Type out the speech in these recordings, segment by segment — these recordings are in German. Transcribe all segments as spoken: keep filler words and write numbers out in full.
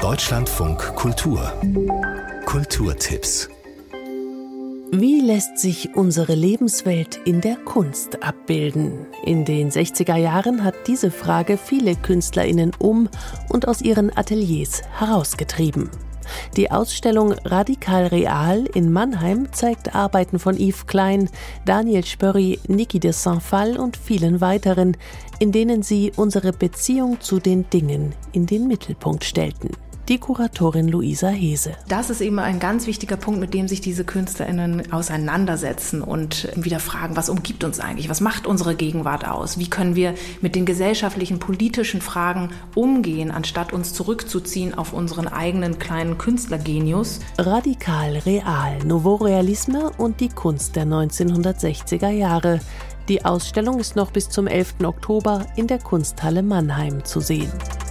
Deutschlandfunk Kultur. Kulturtipps. Wie lässt sich unsere Lebenswelt in der Kunst abbilden? In den sechziger Jahren hat diese Frage viele KünstlerInnen um und aus ihren Ateliers herausgetrieben. Die Ausstellung Radikal Real in Mannheim zeigt Arbeiten von Yves Klein, Daniel Spörri, Niki de Saint-Phalle und vielen weiteren, in denen sie unsere Beziehung zu den Dingen in den Mittelpunkt stellten. Die Kuratorin Luisa Hese. Das ist eben ein ganz wichtiger Punkt, mit dem sich diese KünstlerInnen auseinandersetzen und wieder fragen, was umgibt uns eigentlich? Was macht unsere Gegenwart aus? Wie können wir mit den gesellschaftlichen, politischen Fragen umgehen, anstatt uns zurückzuziehen auf unseren eigenen kleinen Künstlergenius? Radikal Real, Nouveau Realisme und die Kunst der neunzehnhundertsechziger Jahre. Die Ausstellung ist noch bis zum elften Oktober in der Kunsthalle Mannheim zu sehen.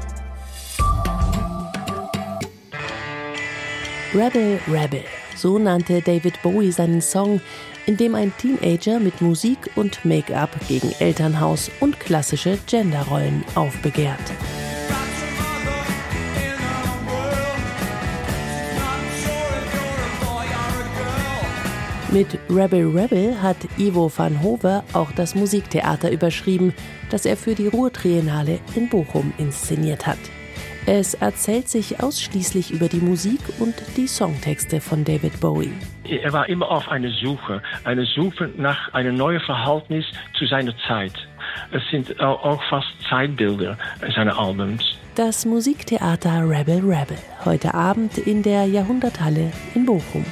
Rebel, Rebel, so nannte David Bowie seinen Song, in dem ein Teenager mit Musik und Make-up gegen Elternhaus und klassische Genderrollen aufbegehrt. Mit Rebel, Rebel hat Ivo van Hove auch das Musiktheater überschrieben, das er für die Ruhr-Triennale in Bochum inszeniert hat. Es erzählt sich ausschließlich über die Musik und die Songtexte von David Bowie. Er war immer auf einer Suche, eine Suche nach einem neuen Verhältnis zu seiner Zeit. Es sind auch fast Zeitbilder seiner Albums. Das Musiktheater Rebel Rebel, heute Abend in der Jahrhunderthalle in Bochum.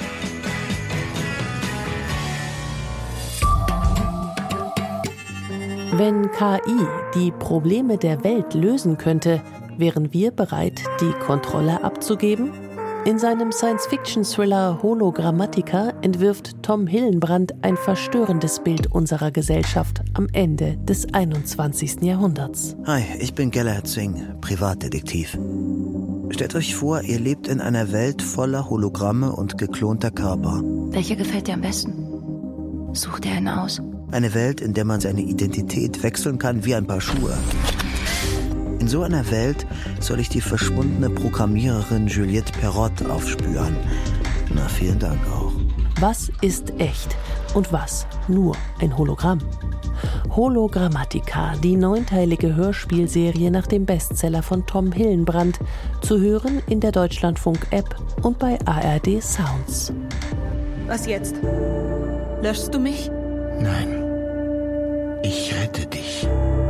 Wenn K I die Probleme der Welt lösen könnte, wären wir bereit, die Kontrolle abzugeben? In seinem Science-Fiction-Thriller Hologrammatica entwirft Tom Hillenbrand ein verstörendes Bild unserer Gesellschaft am Ende des einundzwanzigsten Jahrhunderts. Hi, ich bin Galahad Singh, Privatdetektiv. Stellt euch vor, ihr lebt in einer Welt voller Hologramme und geklonter Körper. Welcher gefällt dir am besten? Such dir einen aus. Eine Welt, in der man seine Identität wechseln kann wie ein Paar Schuhe. In so einer Welt soll ich die verschwundene Programmiererin Juliette Perrot aufspüren. Na, vielen Dank auch. Was ist echt und was nur ein Hologramm? Hologrammatica, die neunteilige Hörspielserie nach dem Bestseller von Tom Hillenbrand, zu hören in der Deutschlandfunk-App und bei A R D Sounds. Was jetzt? Löschst du mich? Nein, ich rette dich.